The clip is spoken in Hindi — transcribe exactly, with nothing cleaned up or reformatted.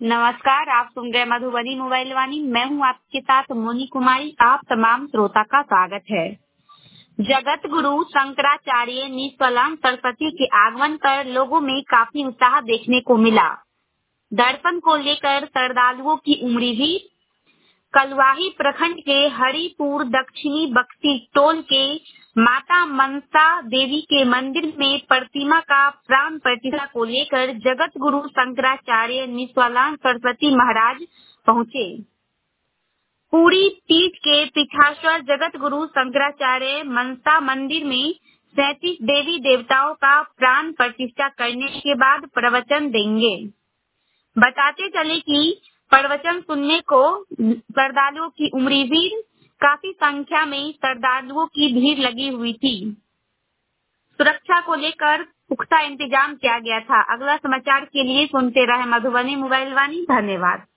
नमस्कार, आप सुन रहे मधुबनी मोबाइल वाणी। मैं हूं आपके साथ मोनी कुमारी। आप तमाम श्रोता का स्वागत है। जगत गुरु शंकराचार्य निष्कलंक सरस्वती के आगमन पर लोगों में काफी उत्साह देखने को मिला। दर्शन को लेकर श्रद्धालुओं की उमड़ी भी। कलवाही प्रखंड के हरिपुर दक्षिणी बक्सी टोल के माता मनसा देवी के मंदिर में प्रतिमा का प्राण प्रतिष्ठा को लेकर जगत गुरु शंकराचार्य निष्कलंक सरस्वती महाराज पहुंचे। पूरी पीठ के पीठाश्वर जगत गुरु शंकराचार्य मनसा मंदिर में सैंतीस देवी देवताओं का प्राण प्रतिष्ठा करने के बाद प्रवचन देंगे। बताते चले कि प्रवचन सुनने को श्रद्धालुओं की उमड़ी भीड़, काफी संख्या में श्रद्धालुओं की भीड़ लगी हुई थी। सुरक्षा को लेकर पुख्ता इंतजाम किया गया था। अगला समाचार के लिए सुनते रहे मधुबनी मोबाइल वाणी। धन्यवाद।